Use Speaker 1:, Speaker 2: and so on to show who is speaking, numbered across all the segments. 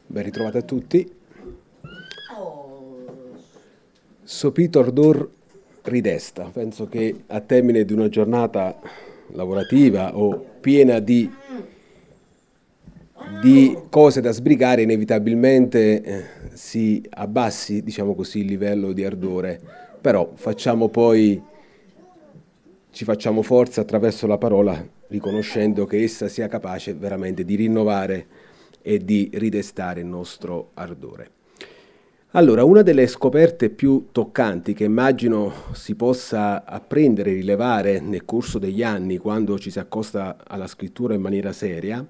Speaker 1: Ben ritrovati a tutti. Sopito ardor ridesta. Penso che a termine di una giornata lavorativa o piena di cose da sbrigare, inevitabilmente si abbassi, diciamo così, il livello di ardore. Però ci facciamo forza attraverso la parola, riconoscendo che essa sia capace veramente di rinnovare e di ridestare il nostro ardore. Allora, una delle scoperte più toccanti che immagino si possa apprendere e rilevare nel corso degli anni quando ci si accosta alla scrittura in maniera seria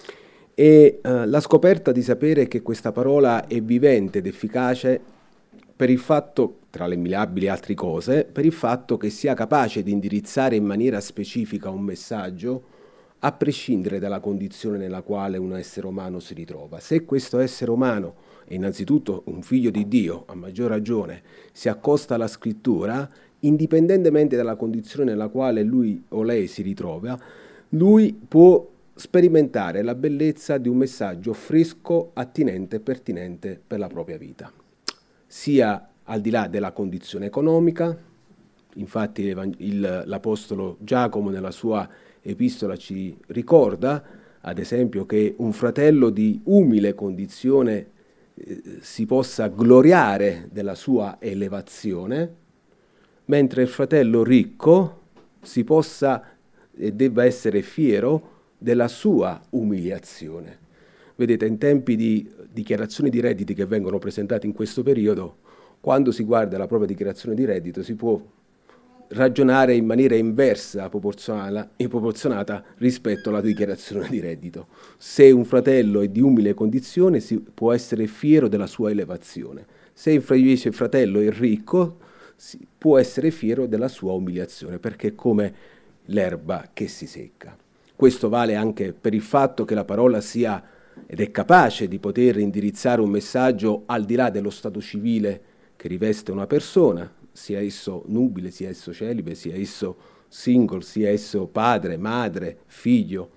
Speaker 1: è la scoperta di sapere che questa parola è vivente ed efficace per il fatto, tra le milleabili altre cose, per il fatto che sia capace di indirizzare in maniera specifica un messaggio a prescindere dalla condizione nella quale un essere umano si ritrova. Se questo essere umano è innanzitutto un figlio di Dio, a maggior ragione, si accosta alla scrittura, indipendentemente dalla condizione nella quale lui o lei si ritrova, lui può sperimentare la bellezza di un messaggio fresco, attinente e pertinente per la propria vita, sia al di là della condizione economica. Infatti l'Apostolo Giacomo nella sua epistola ci ricorda, ad esempio, che un fratello di umile condizione si possa gloriare della sua elevazione, mentre il fratello ricco si possa e debba essere fiero della sua umiliazione. Vedete, in tempi di dichiarazioni di redditi che vengono presentate in questo periodo, quando si guarda la propria dichiarazione di reddito si può ragionare in maniera inversa, proporzionata rispetto alla dichiarazione di reddito. Se un fratello è di umile condizione si può essere fiero della sua elevazione, se invece il fratello è ricco si può essere fiero della sua umiliazione, perché è come l'erba che si secca. Questo vale anche per il fatto che la parola sia ed è capace di poter indirizzare un messaggio al di là dello stato civile che riveste una persona, sia esso nubile, sia esso celibe, sia esso single, sia esso padre, madre, figlio.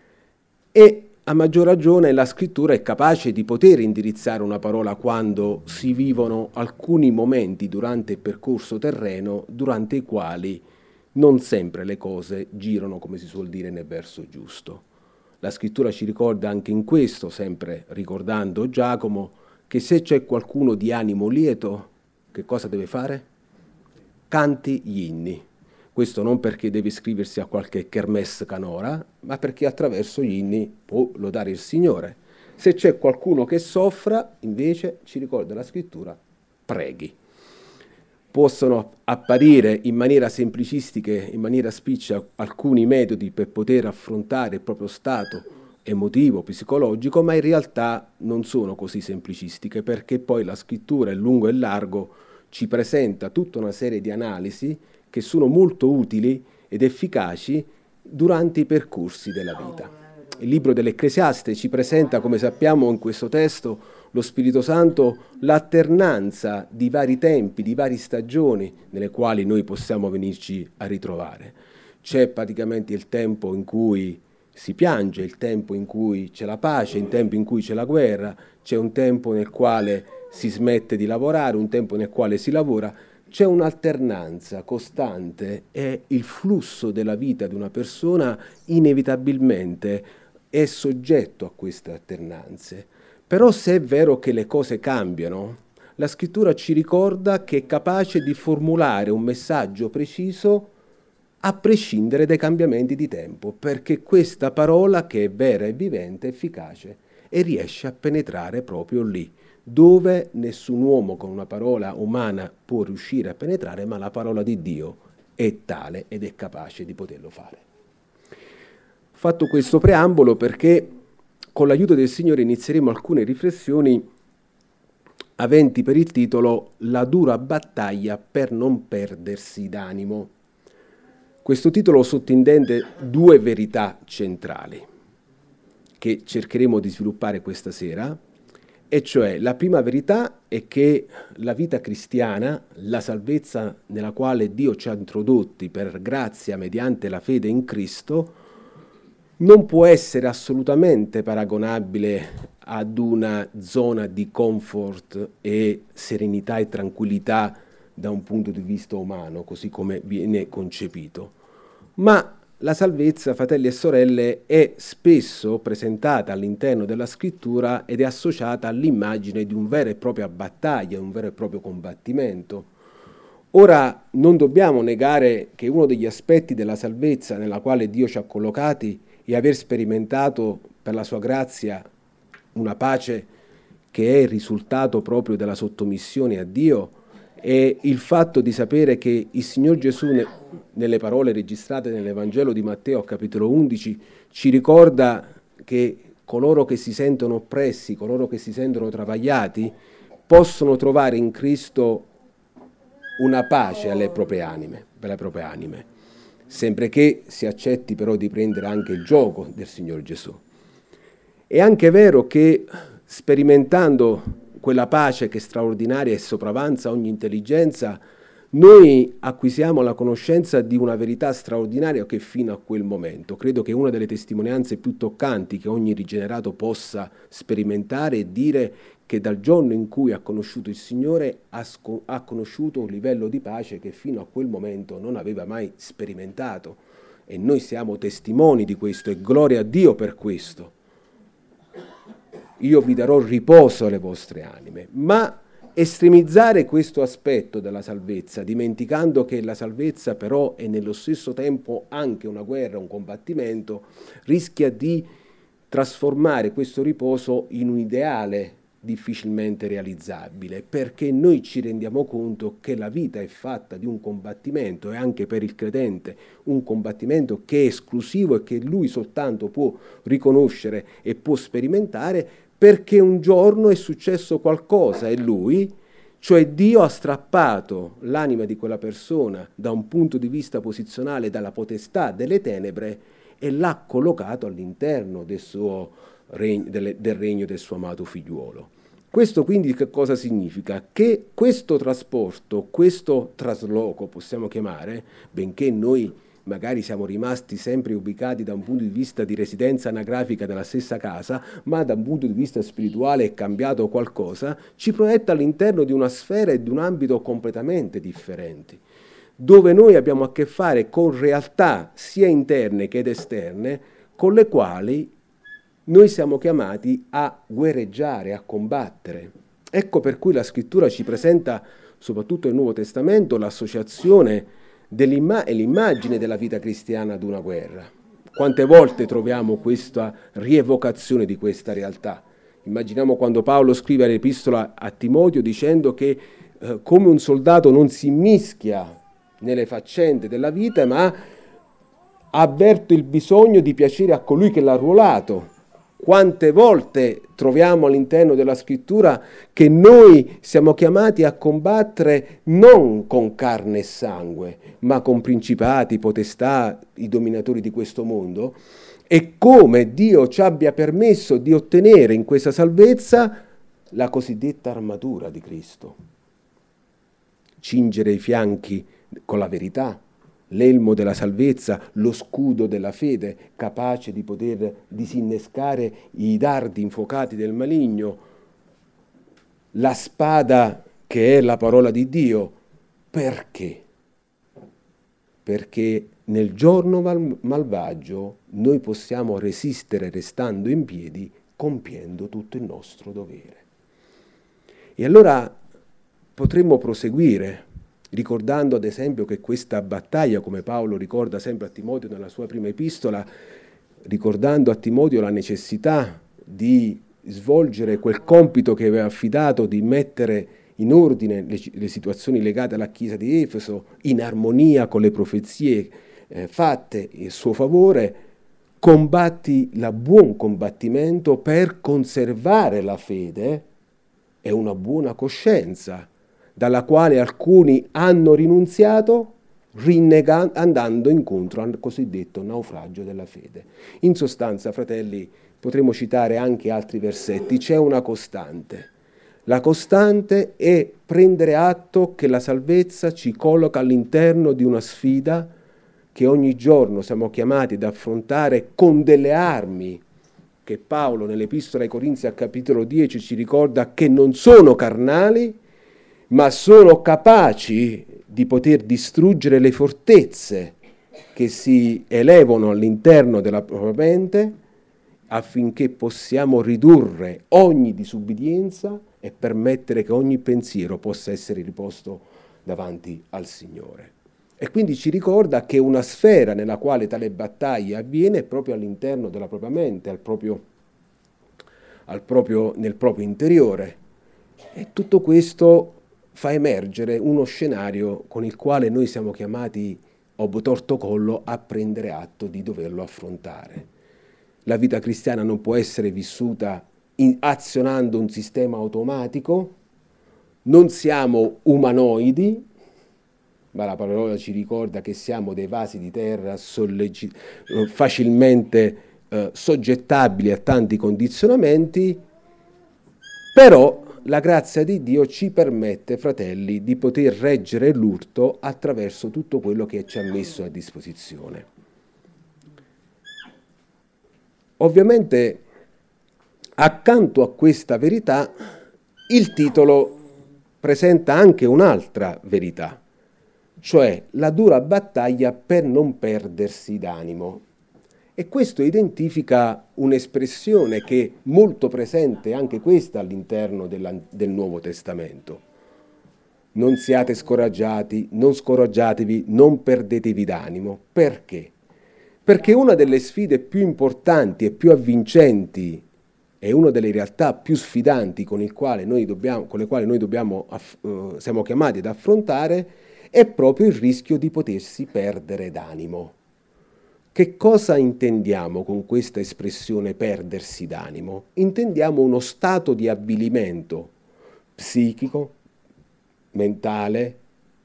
Speaker 1: E a maggior ragione la scrittura è capace di poter indirizzare una parola quando si vivono alcuni momenti durante il percorso terreno durante i quali non sempre le cose girano, come si suol dire, nel verso giusto. La scrittura ci ricorda anche in questo, sempre ricordando Giacomo, che se c'è qualcuno di animo lieto, che cosa deve fare? Canti gli inni. Questo non perché deve iscriversi a qualche kermesse canora, ma perché attraverso gli inni può lodare il Signore. Se c'è qualcuno che soffra, invece, ci ricorda la scrittura, preghi. Possono apparire in maniera semplicistica, in maniera spiccia, alcuni metodi per poter affrontare il proprio stato emotivo, psicologico, ma in realtà non sono così semplicistiche, perché poi la scrittura in lungo e largo ci presenta tutta una serie di analisi che sono molto utili ed efficaci durante i percorsi della vita. Il libro dell'Ecclesiaste ci presenta, come sappiamo in questo testo, lo Spirito Santo, l'alternanza di vari tempi, di varie stagioni nelle quali noi possiamo venirci a ritrovare. C'è praticamente il tempo in cui si piange, il tempo in cui c'è la pace, il tempo in cui c'è la guerra, c'è un tempo nel quale si smette di lavorare, un tempo nel quale si lavora. C'è un'alternanza costante e il flusso della vita di una persona inevitabilmente è soggetto a queste alternanze. Però se è vero che le cose cambiano, la scrittura ci ricorda che è capace di formulare un messaggio preciso a prescindere dai cambiamenti di tempo, perché questa parola che è vera e vivente è efficace e riesce a penetrare proprio lì, dove nessun uomo con una parola umana può riuscire a penetrare, ma la parola di Dio è tale ed è capace di poterlo fare. Ho fatto questo preambolo perché con l'aiuto del Signore inizieremo alcune riflessioni aventi per il titolo La dura battaglia per non perdersi d'animo. Questo titolo sottintende due verità centrali che cercheremo di sviluppare questa sera, e cioè la prima verità è che la vita cristiana, la salvezza nella quale Dio ci ha introdotti per grazia mediante la fede in Cristo, non può essere assolutamente paragonabile ad una zona di comfort e serenità e tranquillità da un punto di vista umano, così come viene concepito. Ma la salvezza, fratelli e sorelle, è spesso presentata all'interno della scrittura ed è associata all'immagine di una vera e propria battaglia, un vero e proprio combattimento. Ora, non dobbiamo negare che uno degli aspetti della salvezza nella quale Dio ci ha collocati è aver sperimentato per la sua grazia una pace che è il risultato proprio della sottomissione a Dio, e il fatto di sapere che il Signor Gesù, nelle parole registrate nell'Evangelo di Matteo, capitolo 11, ci ricorda che coloro che si sentono oppressi, coloro che si sentono travagliati, possono trovare in Cristo una pace alle proprie anime, per le proprie anime, sempre che si accetti però di prendere anche il giogo del Signor Gesù. È anche vero che sperimentando quella pace che è straordinaria e sopravanza ogni intelligenza, noi acquisiamo la conoscenza di una verità straordinaria che fino a quel momento, credo che una delle testimonianze più toccanti che ogni rigenerato possa sperimentare è dire che dal giorno in cui ha conosciuto il Signore ha conosciuto un livello di pace che fino a quel momento non aveva mai sperimentato, e noi siamo testimoni di questo e gloria a Dio per questo. Io vi darò riposo alle vostre anime, ma estremizzare questo aspetto della salvezza, dimenticando che la salvezza però è nello stesso tempo anche una guerra, un combattimento, rischia di trasformare questo riposo in un ideale difficilmente realizzabile, perché noi ci rendiamo conto che la vita è fatta di un combattimento, e anche per il credente un combattimento che è esclusivo e che lui soltanto può riconoscere e può sperimentare, perché un giorno è successo qualcosa e lui, cioè Dio, ha strappato l'anima di quella persona da un punto di vista posizionale dalla potestà delle tenebre e l'ha collocato all'interno del regno del suo amato figliuolo. Questo quindi che cosa significa? Che questo trasporto, questo trasloco, possiamo chiamare, benché noi magari siamo rimasti sempre ubicati da un punto di vista di residenza anagrafica della stessa casa, ma da un punto di vista spirituale è cambiato qualcosa, ci proietta all'interno di una sfera e di un ambito completamente differenti, dove noi abbiamo a che fare con realtà sia interne che esterne, con le quali noi siamo chiamati a guerreggiare, a combattere. Ecco per cui la scrittura ci presenta, soprattutto nel Nuovo Testamento, l'associazione e l'immagine della vita cristiana ad una guerra. Quante volte troviamo questa rievocazione di questa realtà? Immaginiamo quando Paolo scrive l'epistola a Timoteo dicendo che come un soldato non si mischia nelle faccende della vita, ma avverte il bisogno di piacere a colui che l'ha arruolato. Quante volte troviamo all'interno della scrittura che noi siamo chiamati a combattere non con carne e sangue, ma con principati, potestà, i dominatori di questo mondo, e come Dio ci abbia permesso di ottenere in questa salvezza la cosiddetta armatura di Cristo. Cingere i fianchi con la verità, l'elmo della salvezza, lo scudo della fede, capace di poter disinnescare i dardi infuocati del maligno, la spada che è la parola di Dio. Perché? Perché nel giorno malvagio noi possiamo resistere restando in piedi, compiendo tutto il nostro dovere. E allora potremmo proseguire ricordando ad esempio che questa battaglia, come Paolo ricorda sempre a Timoteo nella sua prima epistola, ricordando a Timoteo la necessità di svolgere quel compito che aveva affidato, di mettere in ordine le situazioni legate alla Chiesa di Efeso, in armonia con le profezie fatte in suo favore, combatti il buon combattimento per conservare la fede e una buona coscienza, dalla quale alcuni hanno rinunziato andando incontro al cosiddetto naufragio della fede. In sostanza, fratelli, potremmo citare anche altri versetti. C'è una costante. La costante è prendere atto che la salvezza ci colloca all'interno di una sfida che ogni giorno siamo chiamati ad affrontare con delle armi che Paolo nell'Epistola ai Corinzi al capitolo 10 ci ricorda che non sono carnali, ma sono capaci di poter distruggere le fortezze che si elevano all'interno della propria mente, affinché possiamo ridurre ogni disubbidienza e permettere che ogni pensiero possa essere riposto davanti al Signore. E quindi ci ricorda che una sfera nella quale tale battaglia avviene è proprio all'interno della propria mente, nel proprio interiore. E tutto questo fa emergere uno scenario con il quale noi siamo chiamati, ob torto collo, a prendere atto di doverlo affrontare. La vita cristiana non può essere vissuta azionando un sistema automatico, non siamo umanoidi, ma la parola ci ricorda che siamo dei vasi di terra facilmente soggettabili a tanti condizionamenti, però la grazia di Dio ci permette, fratelli, di poter reggere l'urto attraverso tutto quello che ci ha messo a disposizione. Ovviamente, accanto a questa verità, il titolo presenta anche un'altra verità, cioè la dura battaglia per non perdersi d'animo. E questo identifica un'espressione che è molto presente anche questa all'interno del Nuovo Testamento. Non siate scoraggiati, non scoraggiatevi, non perdetevi d'animo. Perché? Perché una delle sfide più importanti e più avvincenti e una delle realtà più sfidanti con le quali noi siamo chiamati ad affrontare è proprio il rischio di potersi perdere d'animo. Che cosa intendiamo con questa espressione perdersi d'animo? Intendiamo uno stato di avvilimento psichico, mentale,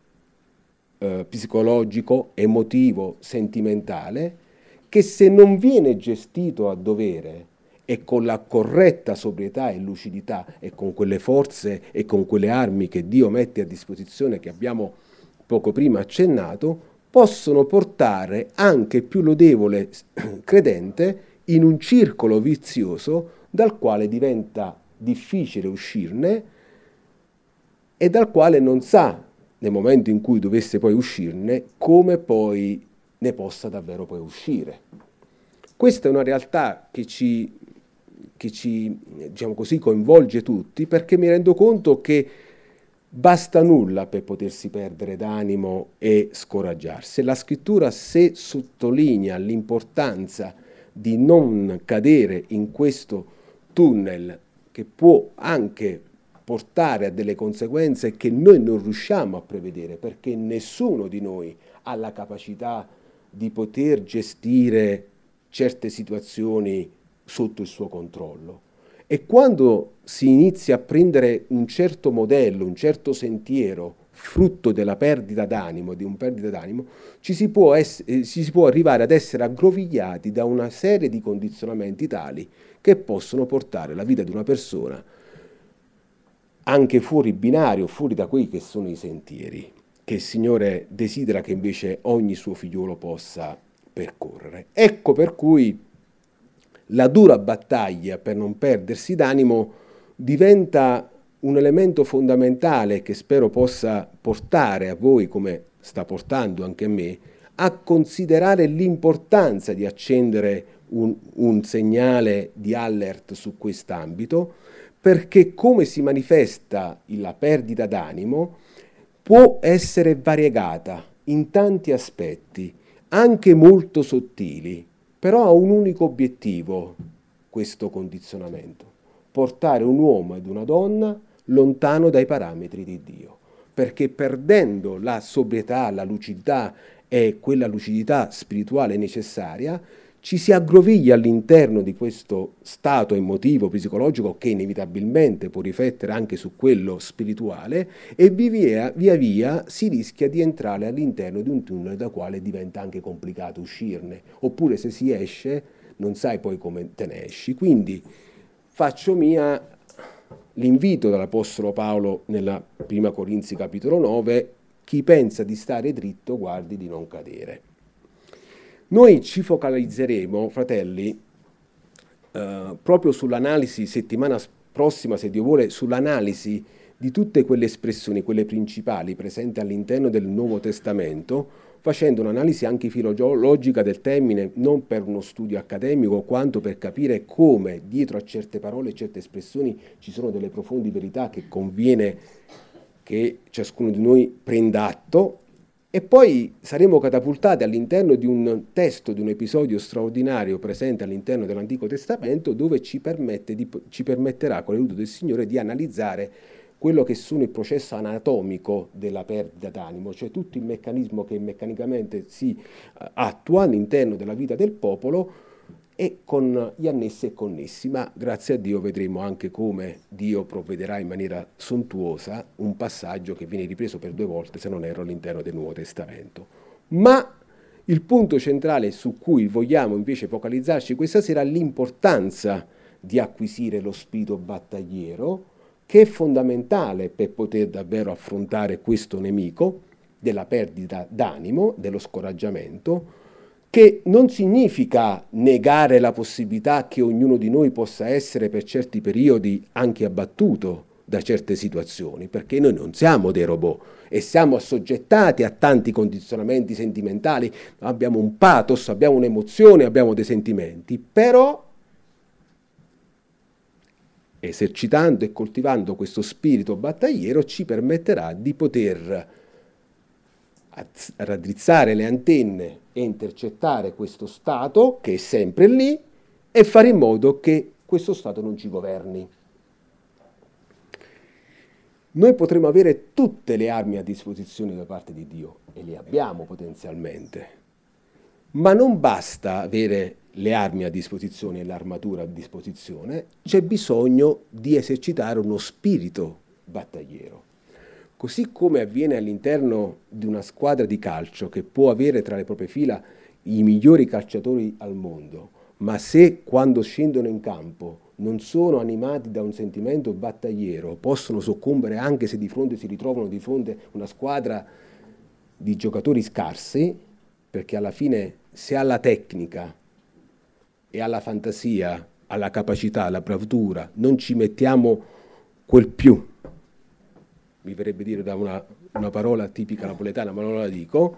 Speaker 1: psicologico, emotivo, sentimentale, che se non viene gestito a dovere e con la corretta sobrietà e lucidità e con quelle forze e con quelle armi che Dio mette a disposizione, che abbiamo poco prima accennato, possono portare anche il più lodevole credente in un circolo vizioso dal quale diventa difficile uscirne e dal quale non sa, nel momento in cui dovesse poi uscirne, come poi ne possa davvero poi uscire. Questa è una realtà che ci diciamo così, coinvolge tutti, perché mi rendo conto che basta nulla per potersi perdere d'animo e scoraggiarsi. La scrittura, se sottolinea l'importanza di non cadere in questo tunnel che può anche portare a delle conseguenze che noi non riusciamo a prevedere, perché nessuno di noi ha la capacità di poter gestire certe situazioni sotto il suo controllo. E quando si inizia a prendere un certo modello, un certo sentiero, frutto della perdita d'animo, ci si può arrivare ad essere aggrovigliati da una serie di condizionamenti tali che possono portare la vita di una persona anche fuori binario, fuori da quei che sono i sentieri che il Signore desidera che invece ogni suo figliolo possa percorrere. Ecco per cui la dura battaglia per non perdersi d'animo diventa un elemento fondamentale che spero possa portare a voi, come sta portando anche a me, a considerare l'importanza di accendere un segnale di alert su quest'ambito, perché come si manifesta la perdita d'animo può essere variegata in tanti aspetti, anche molto sottili, però ha un unico obiettivo questo condizionamento: portare un uomo ed una donna lontano dai parametri di Dio, perché perdendo la sobrietà, la lucidità e quella lucidità spirituale necessaria, ci si aggroviglia all'interno di questo stato emotivo, psicologico, che inevitabilmente può riflettere anche su quello spirituale, e via via si rischia di entrare all'interno di un tunnel da quale diventa anche complicato uscirne, oppure se si esce non sai poi come te ne esci. Quindi faccio mia l'invito dell'Apostolo Paolo nella Prima Corinzi capitolo 9: chi pensa di stare dritto guardi di non cadere. Noi ci focalizzeremo, fratelli, proprio sull'analisi, settimana prossima, se Dio vuole, sull'analisi di tutte quelle espressioni, quelle principali presenti all'interno del Nuovo Testamento, facendo un'analisi anche filologica del termine, non per uno studio accademico, quanto per capire come dietro a certe parole e certe espressioni ci sono delle profonde verità che conviene che ciascuno di noi prenda atto. E poi saremo catapultati all'interno di un testo, di un episodio straordinario presente all'interno dell'Antico Testamento, dove ci permetterà, con l'aiuto del Signore, di analizzare quello che sono il processo anatomico della perdita d'animo, cioè tutto il meccanismo che meccanicamente si attua all'interno della vita del popolo e con gli annessi e connessi, ma grazie a Dio vedremo anche come Dio provvederà in maniera sontuosa un passaggio che viene ripreso per 2 volte, se non erro, all'interno del Nuovo Testamento. Ma il punto centrale su cui vogliamo invece focalizzarci questa sera è l'importanza di acquisire lo spirito battagliero, che è fondamentale per poter davvero affrontare questo nemico della perdita d'animo, dello scoraggiamento, che non significa negare la possibilità che ognuno di noi possa essere per certi periodi anche abbattuto da certe situazioni, perché noi non siamo dei robot e siamo assoggettati a tanti condizionamenti sentimentali, abbiamo un pathos, abbiamo un'emozione, abbiamo dei sentimenti, però esercitando e coltivando questo spirito battagliero ci permetterà di poter raddrizzare le antenne e intercettare questo stato che è sempre lì e fare in modo che questo stato non ci governi. Noi potremo avere tutte le armi a disposizione da parte di Dio e le abbiamo potenzialmente, ma non basta avere le armi a disposizione e l'armatura a disposizione, c'è bisogno di esercitare uno spirito battagliero. Così come avviene all'interno di una squadra di calcio che può avere tra le proprie fila i migliori calciatori al mondo, ma se quando scendono in campo non sono animati da un sentimento battagliero, possono soccombere anche se di fronte si ritrovano di fronte a una squadra di giocatori scarsi, perché alla fine se alla tecnica e alla fantasia, alla capacità, alla bravura, non ci mettiamo quel più, mi verrebbe dire da una parola tipica napoletana, ma non la dico,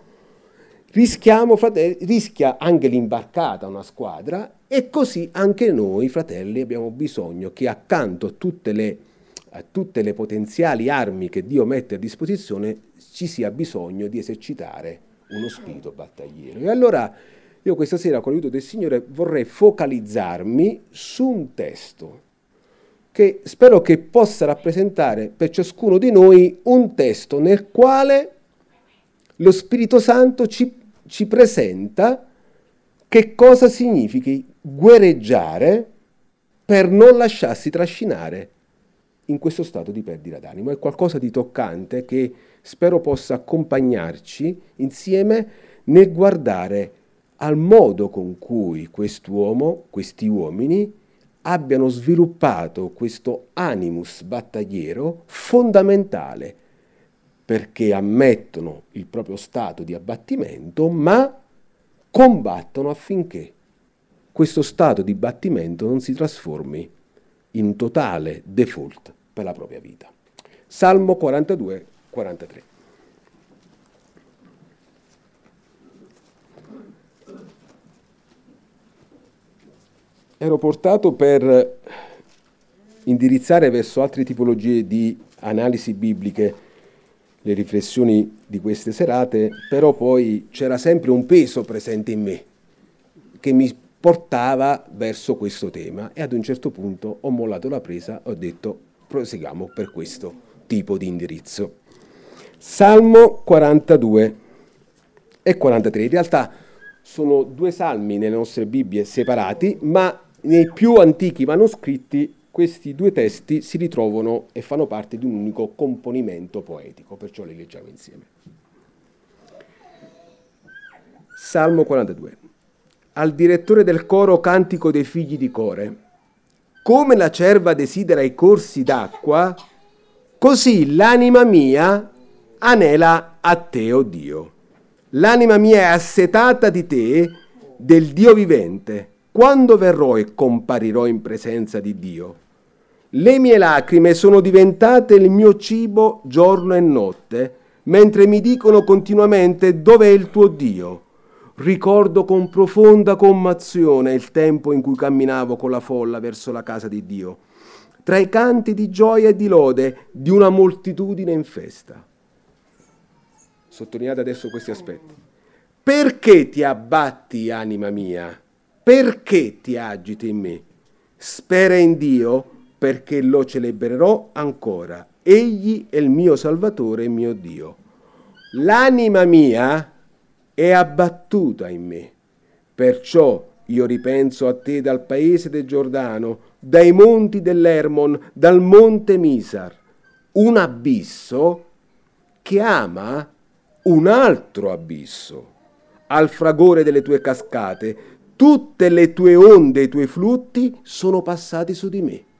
Speaker 1: rischia anche l'imbarcata una squadra, e così anche noi, fratelli, abbiamo bisogno che accanto a tutte le potenziali armi che Dio mette a disposizione ci sia bisogno di esercitare uno spirito battagliero. E allora io questa sera, con l'aiuto del Signore, vorrei focalizzarmi su un testo che spero che possa rappresentare per ciascuno di noi un testo nel quale lo Spirito Santo ci presenta che cosa significhi guerreggiare per non lasciarsi trascinare in questo stato di perdita d'animo. È qualcosa di toccante che spero possa accompagnarci insieme nel guardare al modo con cui questi uomini abbiano sviluppato questo animus battagliero fondamentale, perché ammettono il proprio stato di abbattimento, ma combattono affinché questo stato di abbattimento non si trasformi in totale default per la propria vita. Salmo 42, 43. Ero portato per indirizzare verso altre tipologie di analisi bibliche le riflessioni di queste serate, però poi c'era sempre un peso presente in me che mi portava verso questo tema, e ad un certo punto ho mollato la presa, ho detto proseguiamo per questo tipo di indirizzo. Salmo 42 e 43, in realtà sono 2 salmi nelle nostre Bibbie separati, ma nei più antichi manoscritti questi 2 testi si ritrovano e fanno parte di un unico componimento poetico, perciò li leggiamo insieme. Salmo 42. Al direttore del coro, cantico dei figli di Core. Come la cerva desidera i corsi d'acqua, così l'anima mia anela a te, o Dio. L'anima mia è assetata di te, del Dio vivente. Quando verrò e comparirò in presenza di Dio? Le mie lacrime sono diventate il mio cibo giorno e notte, mentre mi dicono continuamente dov'è il tuo Dio. Ricordo con profonda commozione il tempo in cui camminavo con la folla verso la casa di Dio, tra i canti di gioia e di lode di una moltitudine in festa. Sottolineate adesso questi aspetti. Perché ti abbatti, anima mia? Perché ti agiti in me? Spera in Dio, perché lo celebrerò ancora. Egli è il mio Salvatore e mio Dio. L'anima mia è abbattuta in me. Perciò io ripenso a te dal paese del Giordano, dai monti dell'Hermon, dal monte Misar. Un abisso che ama un altro abisso. Al fragore delle tue cascate, tutte le tue onde e i tuoi flutti sono passati su di me.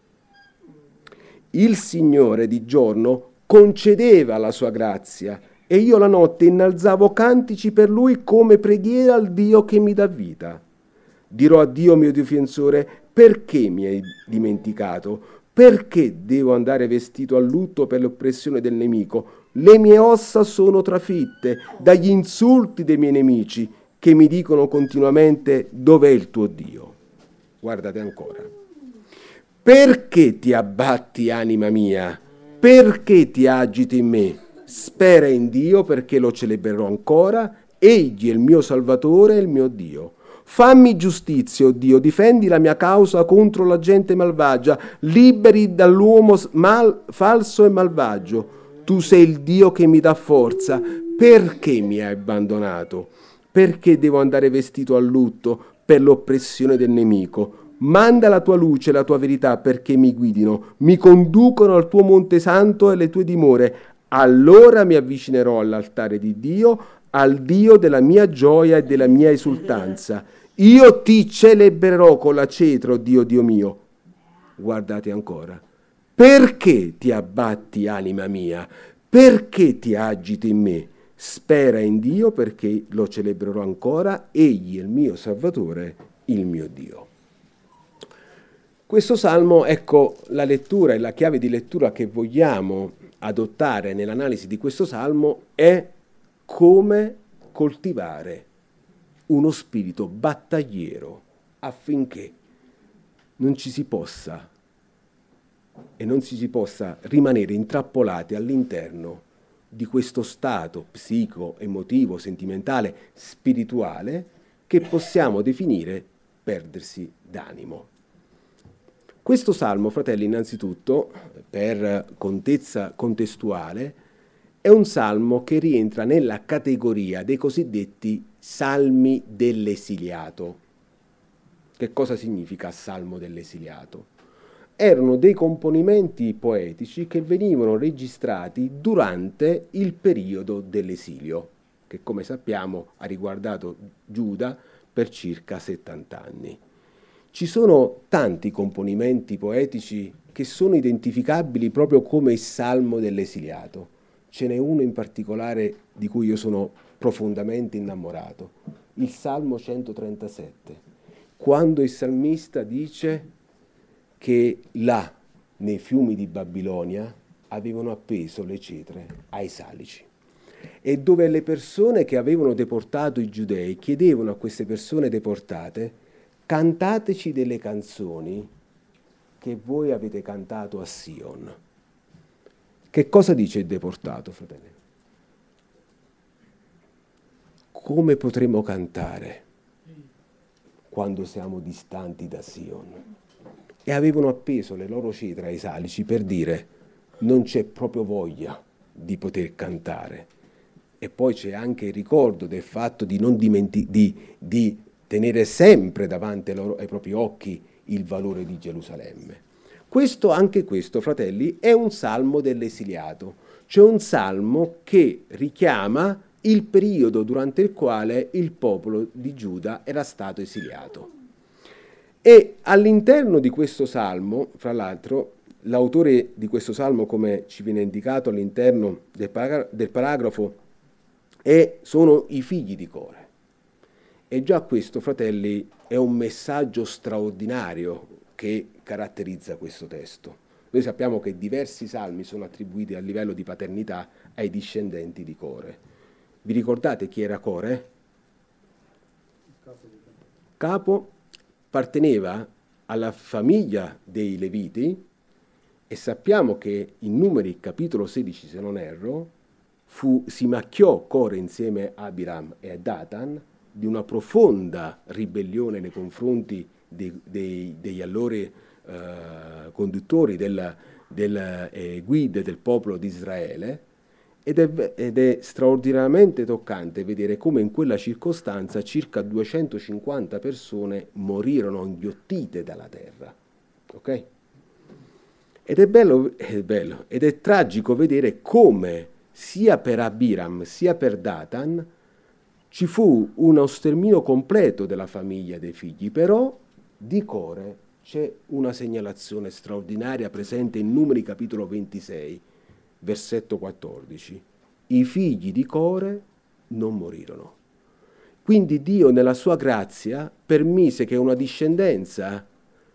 Speaker 1: Il Signore di giorno concedeva la sua grazia e io la notte innalzavo cantici per Lui come preghiera al Dio che mi dà vita. Dirò a Dio mio difensore, perché mi hai dimenticato? Perché devo andare vestito a lutto per l'oppressione del nemico? Le mie ossa sono trafitte dagli insulti dei miei nemici che mi dicono continuamente dov'è il tuo Dio? Guardate ancora. Perché ti abbatti, anima mia? Perché ti agiti in me? Spera in Dio, perché lo celebrerò ancora. Egli è il mio Salvatore e il mio Dio. Fammi giustizia, o Dio, difendi la mia causa contro la gente malvagia, liberi dall'uomo falso e malvagio. Tu sei il Dio che mi dà forza. Perché mi hai abbandonato? Perché devo andare vestito a lutto per l'oppressione del nemico? Manda la tua luce e la tua verità perché mi guidino, mi conducono al tuo monte santo e alle tue dimore. Allora mi avvicinerò all'altare di Dio, al Dio della mia gioia e della mia esultanza. Io ti celebrerò con la cetro, Dio mio. Guardate ancora. Perché ti abbatti, anima mia? Perché ti agiti in me? Spera in Dio, perché lo celebrerò ancora. Egli è il mio Salvatore, il mio Dio. Questo salmo, ecco, la lettura e la chiave di lettura che vogliamo adottare nell'analisi di questo salmo è come coltivare uno spirito battagliero affinché non ci si possa rimanere intrappolati all'interno di questo stato psico, emotivo, sentimentale, spirituale che possiamo definire perdersi d'animo. Questo salmo, fratelli, innanzitutto, per contezza contestuale, è un salmo che rientra nella categoria dei cosiddetti salmi dell'esiliato. Che cosa significa salmo dell'esiliato? Erano dei componimenti poetici che venivano registrati durante il periodo dell'esilio, che come sappiamo ha riguardato Giuda per circa 70 anni. Ci sono tanti componimenti poetici che sono identificabili proprio come il salmo dell'esiliato. Ce n'è uno in particolare di cui io sono profondamente innamorato, il Salmo 137, quando il salmista dice che là, nei fiumi di Babilonia, avevano appeso le cetre ai salici. E dove le persone che avevano deportato i giudei chiedevano a queste persone deportate: cantateci delle canzoni che voi avete cantato a Sion. Che cosa dice il deportato, fratelli? Come potremo cantare quando siamo distanti da Sion? E avevano appeso le loro cetre ai salici per dire: non c'è proprio voglia di poter cantare. E poi c'è anche il ricordo del fatto di non di tenere sempre davanti ai propri occhi il valore di Gerusalemme. Anche questo, fratelli, è un salmo dell'esiliato, cioè un salmo che richiama il periodo durante il quale il popolo di Giuda era stato esiliato. E all'interno di questo salmo, fra l'altro, l'autore di questo salmo, come ci viene indicato all'interno del paragrafo, sono i figli di Core. E già questo, fratelli, è un messaggio straordinario che caratterizza questo testo. Noi sappiamo che diversi salmi sono attribuiti a livello di paternità ai discendenti di Core. Vi ricordate chi era Core? Capo apparteneva alla famiglia dei Leviti e sappiamo che in Numeri capitolo 16, se non erro, si macchiò Core insieme a Abiram e a Datan di una profonda ribellione nei confronti degli allora conduttori delle guide del popolo di Israele, ed è straordinariamente toccante vedere come in quella circostanza circa 250 persone morirono inghiottite dalla terra. Ok? Ed è bello ed è tragico vedere come sia per Abiram sia per Datan ci fu uno sterminio completo della famiglia dei figli, però di Core c'è una segnalazione straordinaria presente in Numeri capitolo 26, versetto 14. I figli di Core non morirono. Quindi Dio nella sua grazia permise che una discendenza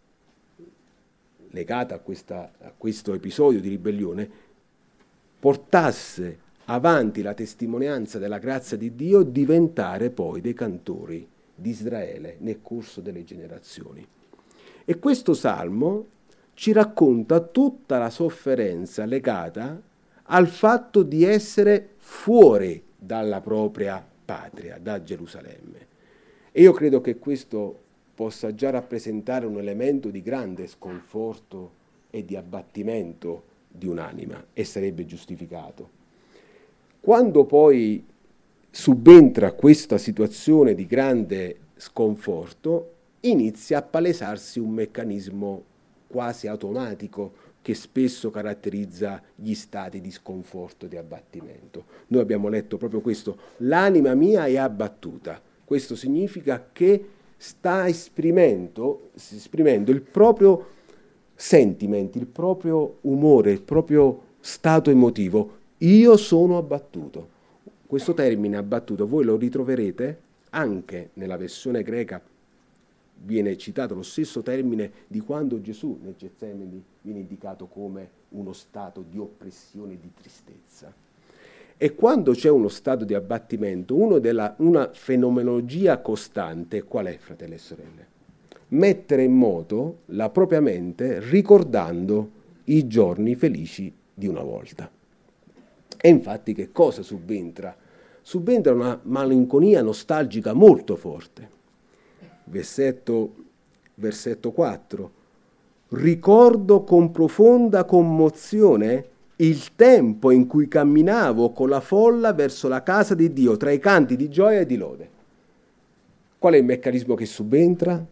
Speaker 1: legata a questo episodio di ribellione portasse avanti la testimonianza della grazia di Dio, diventare poi dei cantori di Israele nel corso delle generazioni. E questo salmo ci racconta tutta la sofferenza legata al fatto di essere fuori dalla propria patria, da Gerusalemme. E io credo che questo possa già rappresentare un elemento di grande sconforto e di abbattimento di un'anima, e sarebbe giustificato. Quando poi subentra questa situazione di grande sconforto, inizia a palesarsi un meccanismo quasi automatico che spesso caratterizza gli stati di sconforto e di abbattimento. Noi abbiamo letto proprio questo: l'anima mia è abbattuta. Questo significa che sta esprimendo il proprio sentimento, il proprio umore, il proprio stato emotivo. Io sono abbattuto. Questo termine abbattuto voi lo ritroverete anche nella versione greca. Viene citato lo stesso termine di quando Gesù nel Getsemani viene indicato come uno stato di oppressione e di tristezza. E quando c'è uno stato di abbattimento, una fenomenologia costante, qual è, fratelli e sorelle? Mettere in moto la propria mente ricordando i giorni felici di una volta. E infatti che cosa subentra? Subentra una malinconia nostalgica molto forte. Versetto 4. Ricordo con profonda commozione il tempo in cui camminavo con la folla verso la casa di Dio, tra i canti di gioia e di lode. Qual è il meccanismo che subentra?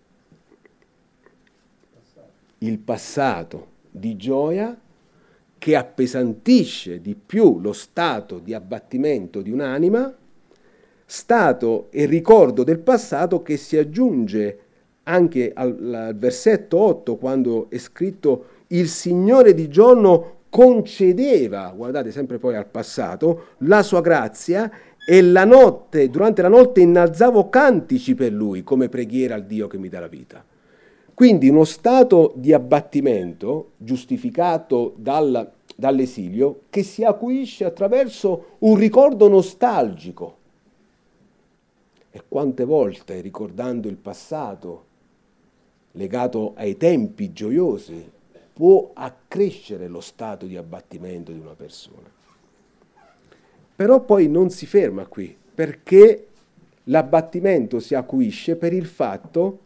Speaker 1: Il passato di gioia che appesantisce di più lo stato di abbattimento di un'anima, stato e ricordo del passato che si aggiunge anche al versetto 8, quando è scritto il Signore di giorno concedeva, guardate sempre poi al passato, la sua grazia, e durante la notte innalzavo cantici per lui come preghiera al Dio che mi dà la vita. Quindi uno stato di abbattimento giustificato dall'esilio che si acuisce attraverso un ricordo nostalgico. E quante volte, ricordando il passato, legato ai tempi gioiosi, può accrescere lo stato di abbattimento di una persona. Però poi non si ferma qui, perché l'abbattimento si acuisce per il fatto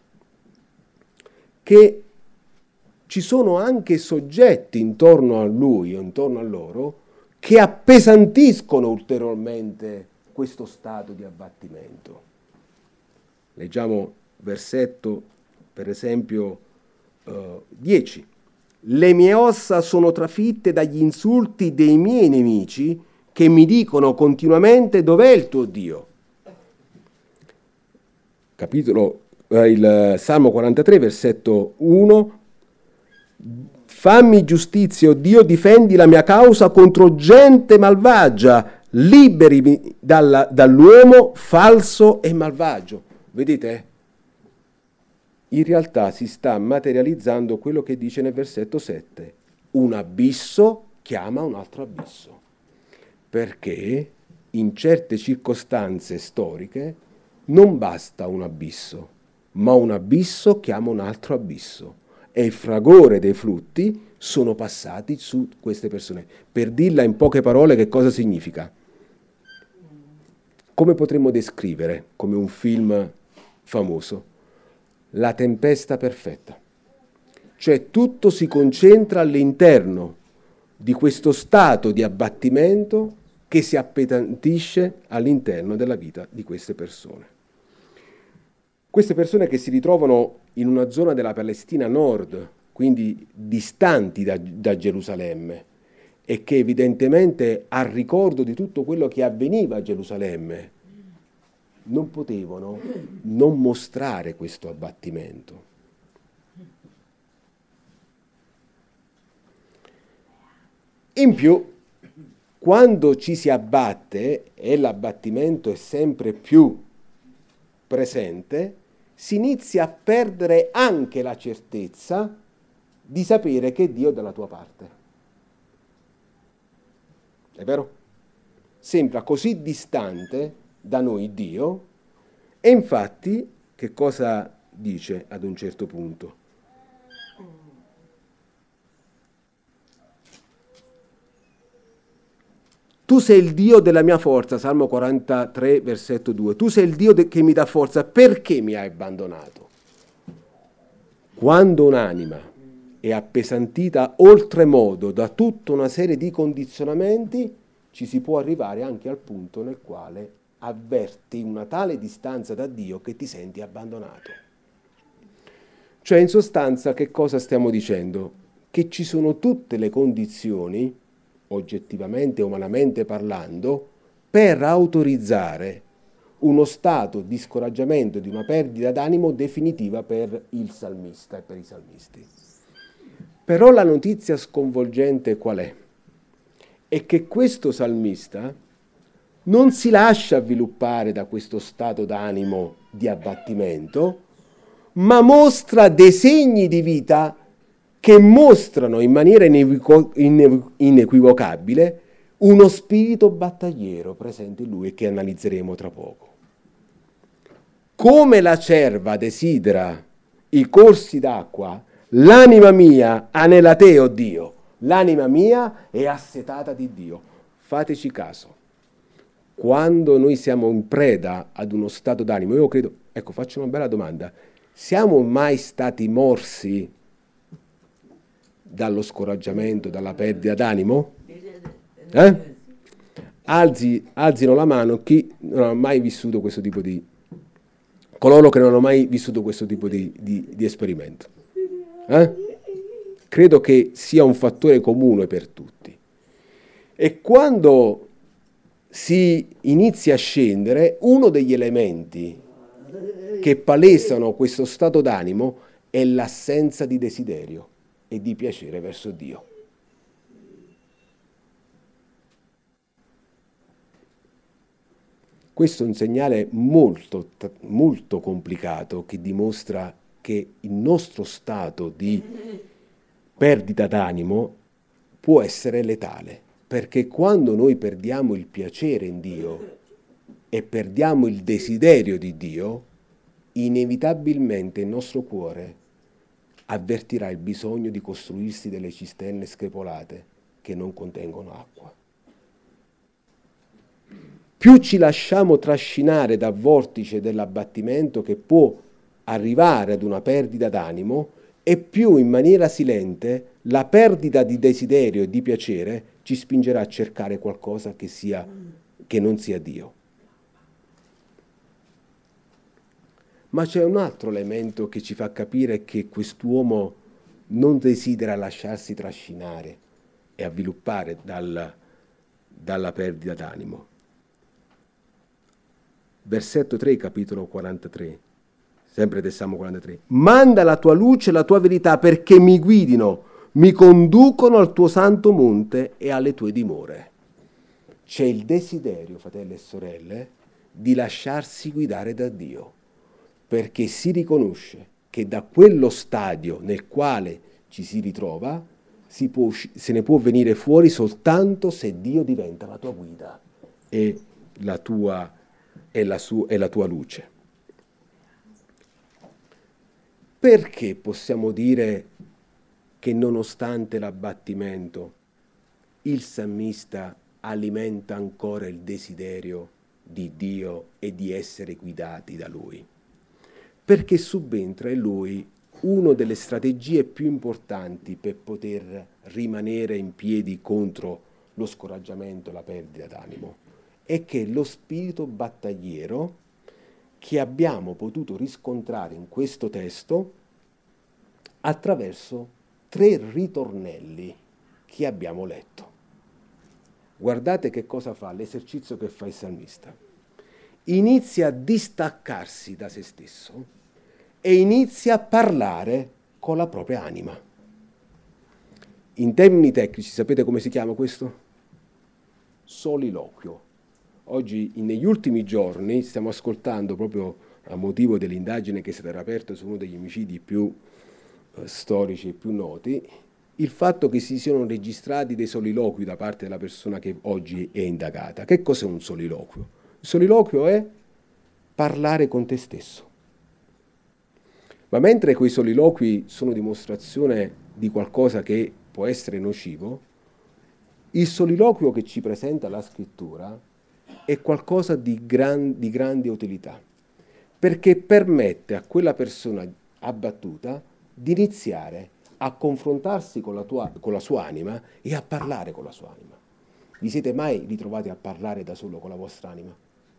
Speaker 1: che ci sono anche soggetti intorno a lui o intorno a loro che appesantiscono ulteriormente questo stato di abbattimento. Leggiamo versetto, per esempio, 10. Le mie ossa sono trafitte dagli insulti dei miei nemici che mi dicono continuamente: dov'è il tuo Dio? Il Salmo 43, versetto 1. Fammi giustizia, o Dio, difendi la mia causa contro gente malvagia, liberimi dall'uomo falso e malvagio. Vedete? in realtà si sta materializzando quello che dice nel versetto 7. Un abisso chiama un altro abisso, perché in certe circostanze storiche non basta un abisso, ma un abisso chiama un altro abisso e il fragore dei flutti sono passati su queste persone. Per dirla in poche parole, che cosa significa? Come potremmo descrivere, come un film famoso, la tempesta perfetta? Cioè tutto si concentra all'interno di questo stato di abbattimento che si appesantisce all'interno della vita di queste persone. Queste persone che si ritrovano in una zona della Palestina nord, quindi distanti da Gerusalemme, e che evidentemente al ricordo di tutto quello che avveniva a Gerusalemme non potevano non mostrare questo abbattimento. In più, quando ci si abbatte e l'abbattimento è sempre più presente, si inizia a perdere anche la certezza di sapere che Dio è dalla tua parte. È vero? Sembra così distante da noi Dio, e infatti che cosa dice ad un certo punto? Tu sei il Dio della mia forza, Salmo 43, versetto 2. Tu sei il Dio che mi dà forza, perché mi hai abbandonato? Quando un'anima è appesantita oltremodo da tutta una serie di condizionamenti, ci si può arrivare anche al punto nel quale avverti una tale distanza da Dio che ti senti abbandonato. Cioè, in sostanza, che cosa stiamo dicendo? Che ci sono tutte le condizioni, oggettivamente e umanamente parlando, per autorizzare uno stato di scoraggiamento, di una perdita d'animo definitiva per il salmista e per i salmisti. Però la notizia sconvolgente qual è? È che questo salmista non si lascia avviluppare da questo stato d'animo di abbattimento, ma mostra dei segni di vita che mostrano in maniera inequivocabile uno spirito battagliero presente in lui e che analizzeremo tra poco. Come la cerva desidera i corsi d'acqua, l'anima mia anela te, o Dio, l'anima mia è assetata di Dio. Fateci caso, quando noi siamo in preda ad uno stato d'animo, io credo, ecco, faccio una bella domanda, siamo mai stati morsi dallo scoraggiamento, dalla perdita d'animo? Alzino la mano chi non ha mai vissuto questo tipo di... coloro che non hanno mai vissuto questo tipo di esperimento. Credo che sia un fattore comune per tutti. E quando si inizia a scendere, uno degli elementi che palesano questo stato d'animo è l'assenza di desiderio e di piacere verso Dio. Questo è un segnale molto, molto complicato che dimostra che il nostro stato di perdita d'animo può essere letale, perché quando noi perdiamo il piacere in Dio e perdiamo il desiderio di Dio, inevitabilmente il nostro cuore avvertirà il bisogno di costruirsi delle cisterne screpolate che non contengono acqua. Più ci lasciamo trascinare dal vortice dell'abbattimento che può arrivare ad una perdita d'animo, e più in maniera silente la perdita di desiderio e di piacere ci spingerà a cercare qualcosa che non sia Dio. Ma c'è un altro elemento che ci fa capire che quest'uomo non desidera lasciarsi trascinare e avviluppare dalla perdita d'animo. Versetto 3, capitolo 43, sempre del Salmo 43. Manda la tua luce e la tua verità perché mi guidino, mi conducono al tuo santo monte e alle tue dimore. C'è il desiderio, fratelli e sorelle, di lasciarsi guidare da Dio, perché si riconosce che da quello stadio nel quale ci si ritrova se ne può venire fuori soltanto se Dio diventa la tua guida e la tua luce. Perché possiamo dire che nonostante l'abbattimento il salmista alimenta ancora il desiderio di Dio e di essere guidati da Lui? Perché subentra in lui una delle strategie più importanti per poter rimanere in piedi contro lo scoraggiamento e la perdita d'animo, è che lo spirito battagliero che abbiamo potuto riscontrare in questo testo attraverso 3 ritornelli che abbiamo letto. Guardate che cosa fa, l'esercizio che fa il salmista. Inizia a distaccarsi da se stesso e inizia a parlare con la propria anima. In termini tecnici, sapete come si chiama questo? Soliloquio. Oggi, negli ultimi giorni, stiamo ascoltando, proprio a motivo dell'indagine che è stata aperta su uno degli omicidi più storici e più noti, il fatto che si siano registrati dei soliloqui da parte della persona che oggi è indagata. Che cos'è un soliloquio? Il soliloquio è parlare con te stesso. Ma mentre quei soliloqui sono dimostrazione di qualcosa che può essere nocivo, il soliloquio che ci presenta la scrittura è qualcosa di grande utilità, perché permette a quella persona abbattuta di iniziare a confrontarsi con la sua anima e a parlare con la sua anima. Vi siete mai ritrovati a parlare da solo con la vostra anima?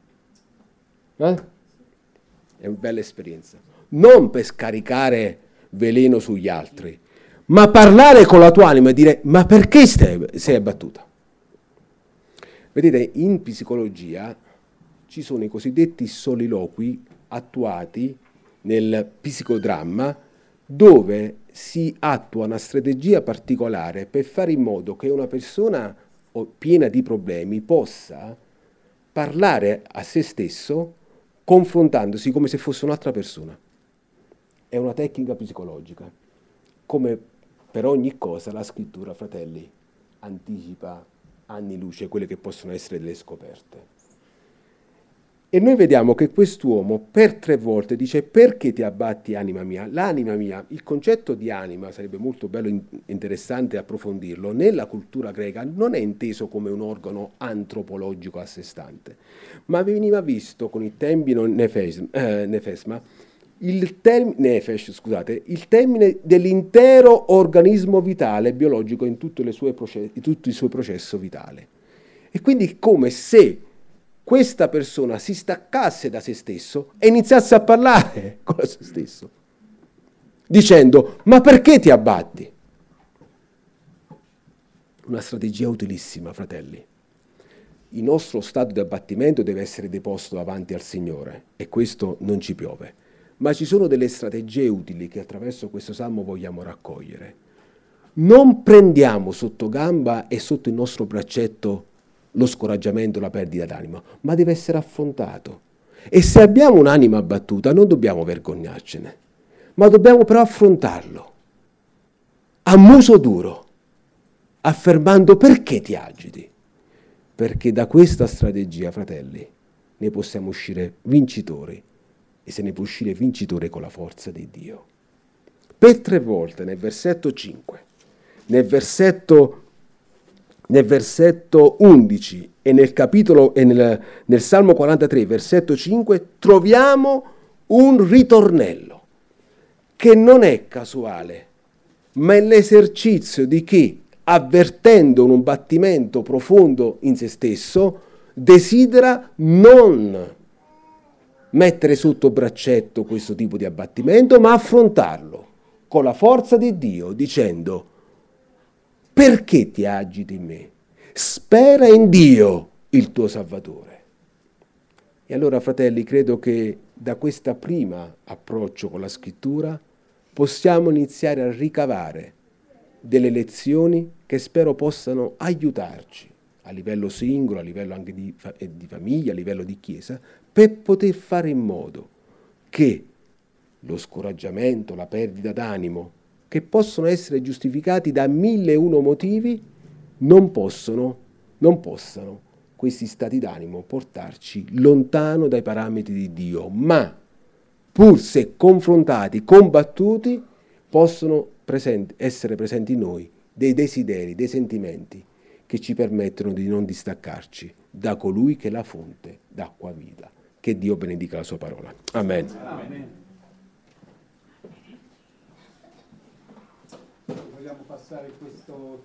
Speaker 1: È una bella esperienza. Non per scaricare veleno sugli altri, ma parlare con la tua anima e dire: ma perché sei abbattuta? Vedete, in psicologia ci sono i cosiddetti soliloqui attuati nel psicodramma, dove si attua una strategia particolare per fare in modo che una persona piena di problemi possa parlare a se stesso confrontandosi come se fosse un'altra persona. È una tecnica psicologica. Come per ogni cosa la scrittura, fratelli, anticipa anni luce quelle che possono essere delle scoperte. E noi vediamo che quest'uomo per 3 volte dice: perché ti abbatti, anima mia? L'anima mia, il concetto di anima, sarebbe molto bello interessante approfondirlo, nella cultura greca non è inteso come un organo antropologico a sé stante, ma veniva visto con il termine nefesma, il termine dell'intero organismo vitale biologico in tutto il suo processo vitale. E quindi come se questa persona si staccasse da se stesso e iniziasse a parlare con se stesso, dicendo: ma perché ti abbatti? Una strategia utilissima, fratelli. Il nostro stato di abbattimento deve essere deposto davanti al Signore e questo non ci piove. Ma ci sono delle strategie utili che attraverso questo salmo vogliamo raccogliere. Non prendiamo sotto gamba e sotto il nostro braccetto lo scoraggiamento, la perdita d'anima, ma deve essere affrontato. E se abbiamo un'anima abbattuta non dobbiamo vergognarcene, ma dobbiamo però affrontarlo a muso duro, affermando: perché ti agiti? Perché da questa strategia, fratelli, ne possiamo uscire vincitori, e se ne può uscire vincitore con la forza di Dio. Per 3 volte nel versetto 5, nel versetto 11 e nel Salmo 43, versetto 5, troviamo un ritornello che non è casuale, ma è l'esercizio di chi, avvertendo un battimento profondo in se stesso, desidera non mettere sotto braccetto questo tipo di abbattimento, ma affrontarlo con la forza di Dio, dicendo: perché ti agiti in me? Spera in Dio, il tuo Salvatore. E allora, fratelli, credo che da questo primo approccio con la scrittura possiamo iniziare a ricavare delle lezioni che spero possano aiutarci a livello singolo, a livello anche di famiglia, a livello di chiesa, per poter fare in modo che lo scoraggiamento, la perdita d'animo, che possono essere giustificati da 1001 motivi, non possano questi stati d'animo portarci lontano dai parametri di Dio, ma pur se confrontati, combattuti, possono essere presenti in noi dei desideri, dei sentimenti che ci permettono di non distaccarci da colui che è la fonte d'acqua viva. Che Dio benedica la sua parola. Amen.
Speaker 2: Amen. Vogliamo passare questo